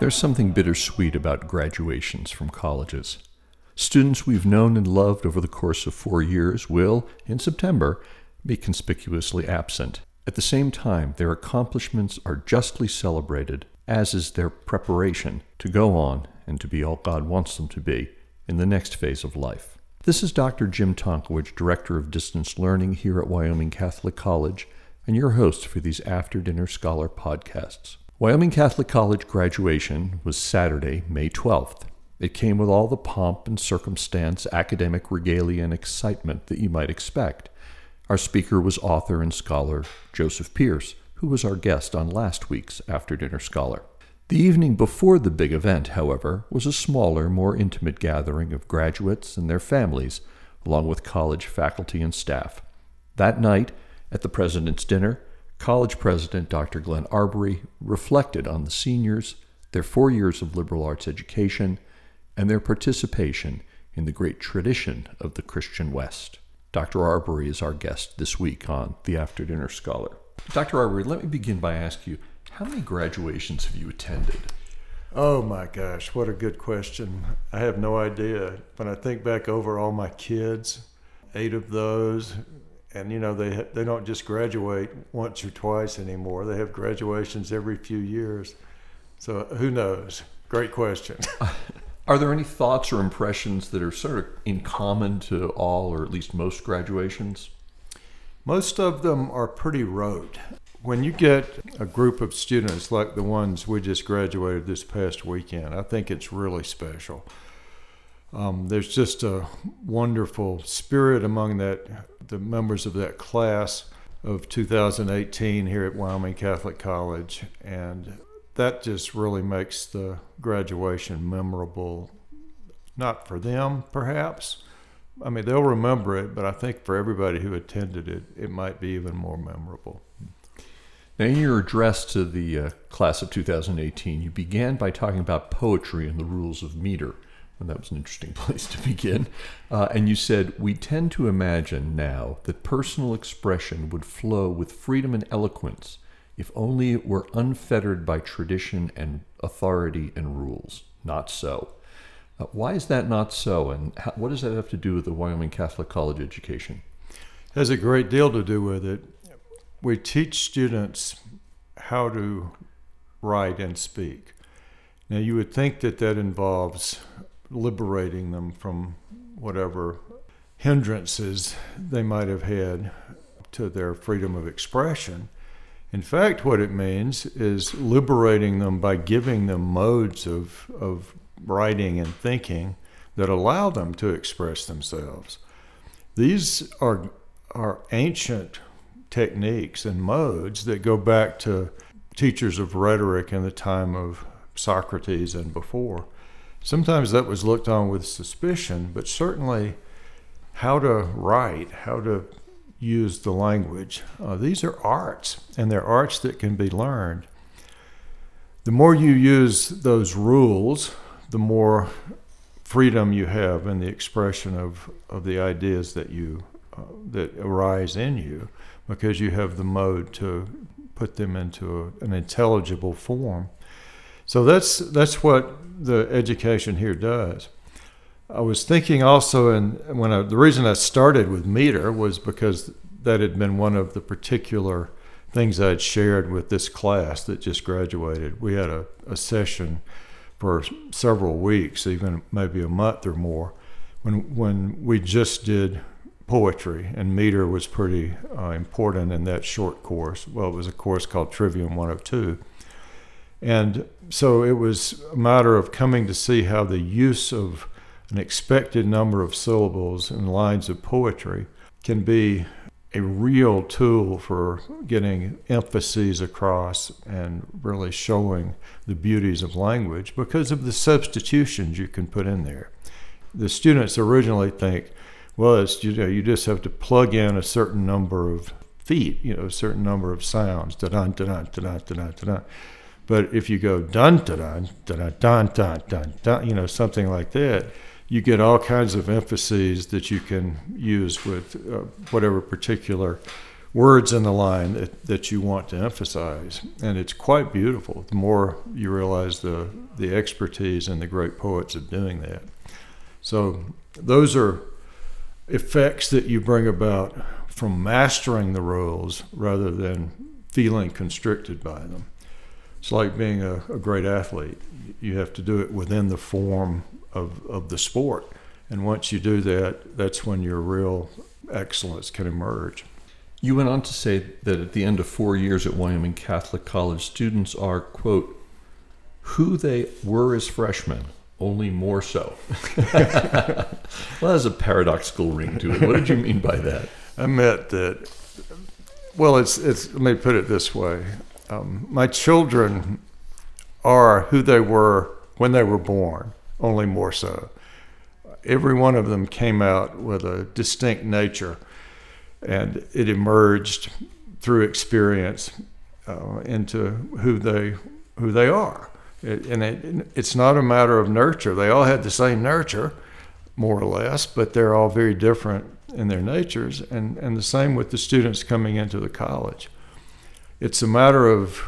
There's something bittersweet about graduations from colleges. Students we've known and loved over the course of 4 years will, in September, be conspicuously absent. At the same time, their accomplishments are justly celebrated, as is their preparation to go on and to be all God wants them to be in the next phase of life. This is Dr. Jim Tonkowich, Director of Distance Learning here at Wyoming Catholic College, and your host for these After Dinner Scholar podcasts. Wyoming Catholic College graduation was Saturday, May 12th. It came with all the pomp and circumstance, academic regalia, and excitement that you might expect. Our speaker was author and scholar Joseph Pearce, who was our guest on last week's After Dinner Scholar. The evening before the big event, however, was a smaller, more intimate gathering of graduates and their families, along with college faculty and staff. That night, at the President's Dinner, College President Dr. Glenn Arbery reflected on the seniors, their 4 years of liberal arts education, and their participation in the great tradition of the Christian West. Dr. Arbery is our guest this week on the After Dinner Scholar. Dr. Arbery, let me begin by asking you, how many graduations have you attended? Oh my gosh, what a good question. I have no idea. When I think back over all my kids, 8 of those, and they don't just graduate once or twice anymore. They have graduations every few years. So who knows? Great question. Are there any thoughts or impressions that are sort of in common to all or at least most graduations? Most of them are pretty rote. When you get a group of students like the ones we just graduated this past weekend, I think it's really special. There's just a wonderful spirit among the members of that class of 2018 here at Wyoming Catholic College, and that just really makes the graduation memorable. Not for them, perhaps. I mean, they'll remember it, but I think for everybody who attended it, it might be even more memorable. Now, in your address to the class of 2018, you began by talking about poetry and the rules of meter. And that was an interesting place to begin. And you said, we tend to imagine now that personal expression would flow with freedom and eloquence if only it were unfettered by tradition and authority and rules. Not so. Why is that not so? And what does that have to do with the Wyoming Catholic College education? It has a great deal to do with it. We teach students how to write and speak. Now, you would think that involves liberating them from whatever hindrances they might have had to their freedom of expression. In fact, what it means is liberating them by giving them modes of writing and thinking that allow them to express themselves. These are ancient techniques and modes that go back to teachers of rhetoric in the time of Socrates and before. Sometimes that was looked on with suspicion, but certainly how to write, how to use the language, these are arts, and they're arts that can be learned. The more you use those rules, the more freedom you have in the expression of the ideas that arise in you, because you have the mode to put them into an intelligible form. So that's what the education here does. I was thinking also, the reason I started with meter was because that had been one of the particular things I'd shared with this class that just graduated. We had a session for several weeks, even maybe a month or more, when we just did poetry, and meter was pretty important in that short course. Well, it was a course called Trivium 102. And so it was a matter of coming to see how the use of an expected number of syllables in lines of poetry can be a real tool for getting emphases across and really showing the beauties of language because of the substitutions you can put in there. The students originally think, well, you just have to plug in a certain number of feet, a certain number of sounds, da-dun, da-dun, da-dun, da-dun, da-dun. But if you go dun da dun da dun dun dun dun dun, something like that, you get all kinds of emphases that you can use with whatever particular words in the line that you want to emphasize. And it's quite beautiful the more you realize the expertise and the great poets of doing that. So those are effects that you bring about from mastering the rules rather than feeling constricted by them. It's like being a great athlete. You have to do it within the form of the sport. And once you do that, that's when your real excellence can emerge. You went on to say that at the end of 4 years at Wyoming Catholic College, students are, quote, who they were as freshmen, only more so. Well, there's a paradoxical ring to it. What did you mean by that? I meant that, well, it's let me put it this way. My children are who they were when they were born, only more so. Every one of them came out with a distinct nature, and it emerged through experience into who they are. It's not a matter of nurture. They all had the same nurture, more or less, but they're all very different in their natures, and the same with the students coming into the college. It's a matter of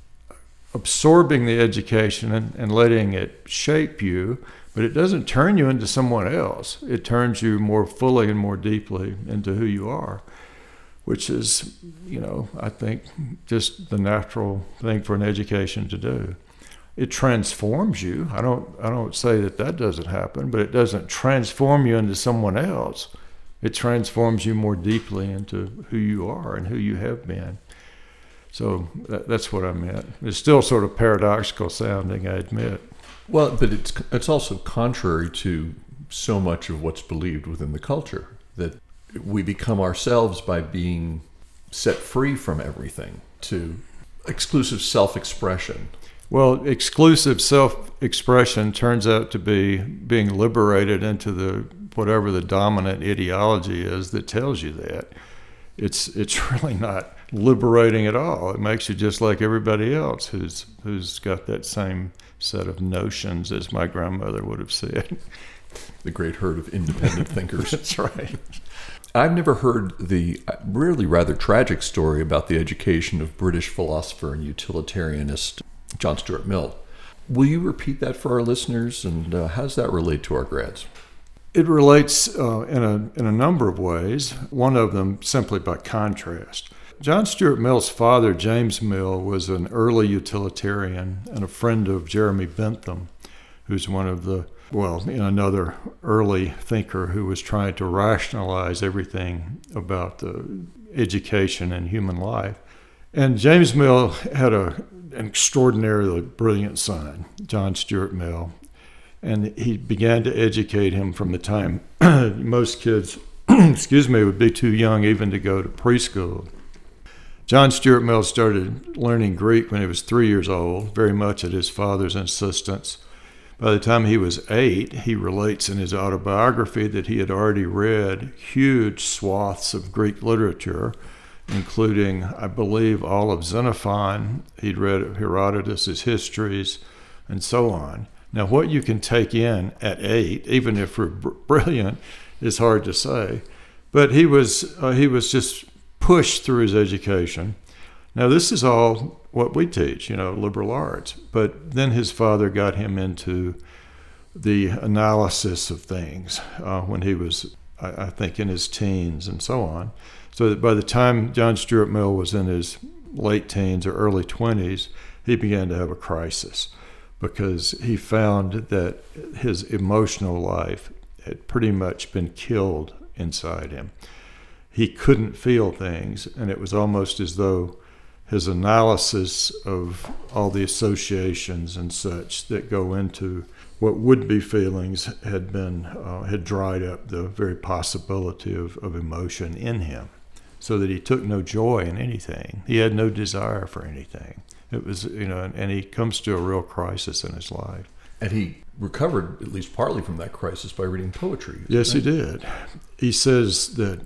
absorbing the education and letting it shape you, but it doesn't turn you into someone else. It turns you more fully and more deeply into who you are, which is, I think just the natural thing for an education to do. It transforms you. I don't say that doesn't happen, but it doesn't transform you into someone else. It transforms you more deeply into who you are and who you have been. So that's what I meant. It's still sort of paradoxical sounding, I admit. Well, but it's also contrary to so much of what's believed within the culture, that we become ourselves by being set free from everything to exclusive self-expression. Well, exclusive self-expression turns out to be being liberated into whatever the dominant ideology is that tells you that. It's really not liberating at all. It makes you just like everybody else who's got that same set of notions, as my grandmother would have said. The great herd of independent thinkers. That's right. I've never heard the really rather tragic story about the education of British philosopher and utilitarianist John Stuart Mill. Will you repeat that for our listeners, and how does that relate to our grads? It relates in a number of ways, one of them simply by contrast. John Stuart Mill's father, James Mill, was an early utilitarian and a friend of Jeremy Bentham, who's another early thinker who was trying to rationalize everything about the education and human life. And James Mill had an extraordinarily brilliant son, John Stuart Mill, and he began to educate him from the time most kids, would be too young even to go to preschool. John Stuart Mill started learning Greek when he was 3 years old, very much at his father's insistence. By the time he was 8, he relates in his autobiography that he had already read huge swaths of Greek literature, including, I believe, all of Xenophon. He'd read Herodotus' histories, and so on. Now, what you can take in at 8, even if we're brilliant, is hard to say. But he was just pushed through his education. Now, this is all what we teach, liberal arts. But then his father got him into the analysis of things when he was, I think, in his teens and so on. So that by the time John Stuart Mill was in his late teens or early 20s, he began to have a crisis because he found that his emotional life had pretty much been killed inside him. He couldn't feel things, and it was almost as though his analysis of all the associations and such that go into what would be feelings had dried up the very possibility of emotion in him, so that he took no joy in anything. He had no desire for anything. It was, and he comes to a real crisis in his life. And he recovered at least partly from that crisis by reading poetry. Yes, he did. He says that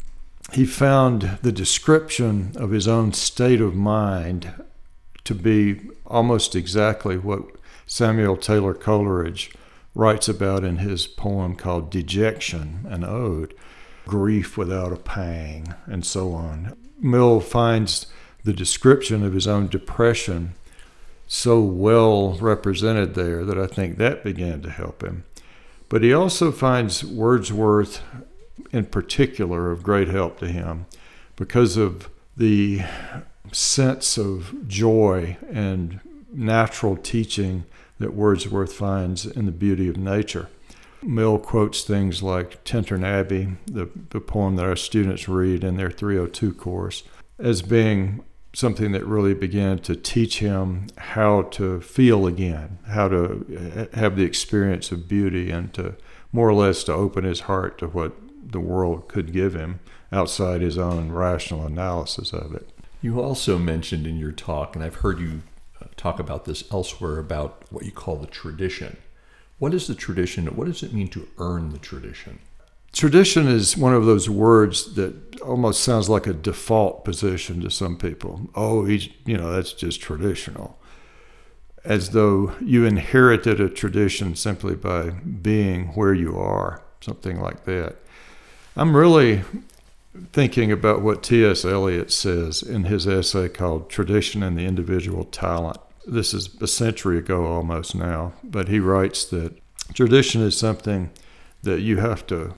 he found the description of his own state of mind to be almost exactly what Samuel Taylor Coleridge writes about in his poem called Dejection, an ode, grief without a pang, and so on. Mill finds the description of his own depression so well represented there that I think that began to help him. But he also finds Wordsworth in particular of great help to him because of the sense of joy and natural teaching that Wordsworth finds in the beauty of nature. Mill quotes things like Tintern Abbey, the poem that our students read in their 302 course, as being something that really began to teach him how to feel again, how to have the experience of beauty, and to more or less to open his heart to what the world could give him outside his own rational analysis of it. You also mentioned in your talk, and I've heard you talk about this elsewhere, about what you call the tradition. What is the tradition? What does it mean to earn the tradition? Tradition is one of those words that almost sounds like a default position to some people. Oh, that's just traditional. As though you inherited a tradition simply by being where you are, something like that. I'm really thinking about what T.S. Eliot says in his essay called Tradition and the Individual Talent. This is a century ago almost now, but he writes that tradition is something that you have to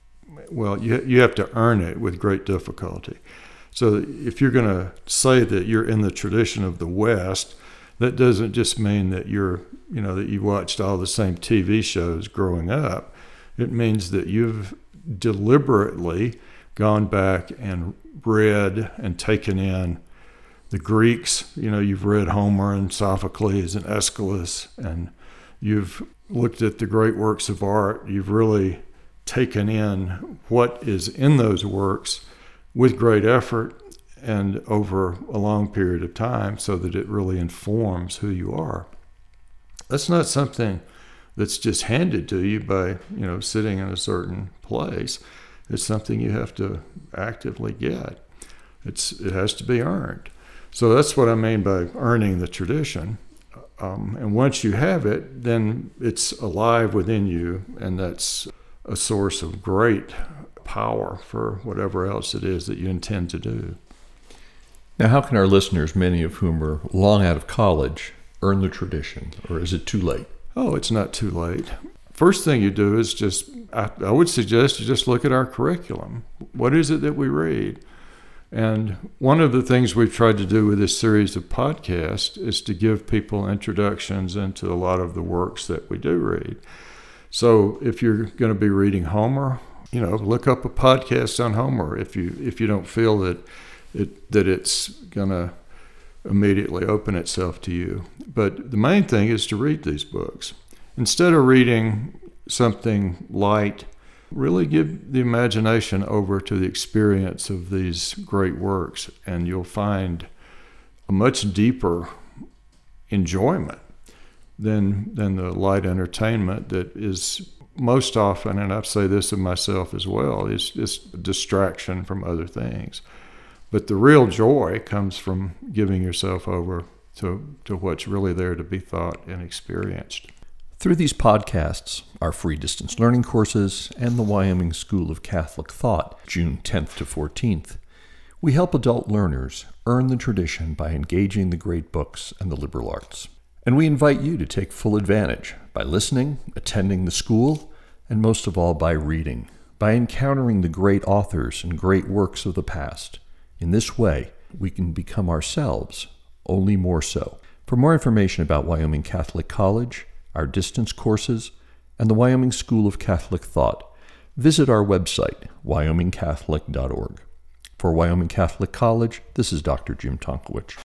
earn it with great difficulty. So if you're going to say that you're in the tradition of the West, that doesn't just mean that that you watched all the same TV shows growing up. It means that you've deliberately gone back and read and taken in the Greeks. You've read Homer and Sophocles and Aeschylus, and you've looked at the great works of art. You've really taken in what is in those works with great effort and over a long period of time so that it really informs who you are. That's not something that's just handed to you by, sitting in a certain place. It's something you have to actively get. It has to be earned. So that's what I mean by earning the tradition. And once you have it, then it's alive within you, and that's a source of great power for whatever else it is that you intend to do. Now, how can our listeners, many of whom are long out of college, earn the tradition, or is it too late? Oh, it's not too late. First thing you do is I would suggest you just look at our curriculum. What is it that we read? And one of the things we've tried to do with this series of podcasts is to give people introductions into a lot of the works that we do read. So if you're going to be reading Homer, look up a podcast on Homer if you don't feel that it's going to immediately open itself to you. But the main thing is to read these books. Instead of reading something light, really give the imagination over to the experience of these great works, and you'll find a much deeper enjoyment than the light entertainment that is most often, and I say this of myself as well, is just distraction from other things. But the real joy comes from giving yourself over to what's really there to be thought and experienced. Through these podcasts, our free distance learning courses, and the Wyoming School of Catholic Thought, June 10th to 14th, we help adult learners earn the tradition by engaging the great books and the liberal arts. And we invite you to take full advantage by listening, attending the school, and most of all by reading, by encountering the great authors and great works of the past. In this way, we can become ourselves, only more so. For more information about Wyoming Catholic College, our distance courses, and the Wyoming School of Catholic Thought, visit our website, wyomingcatholic.org. For Wyoming Catholic College, this is Dr. Jim Tonkowich.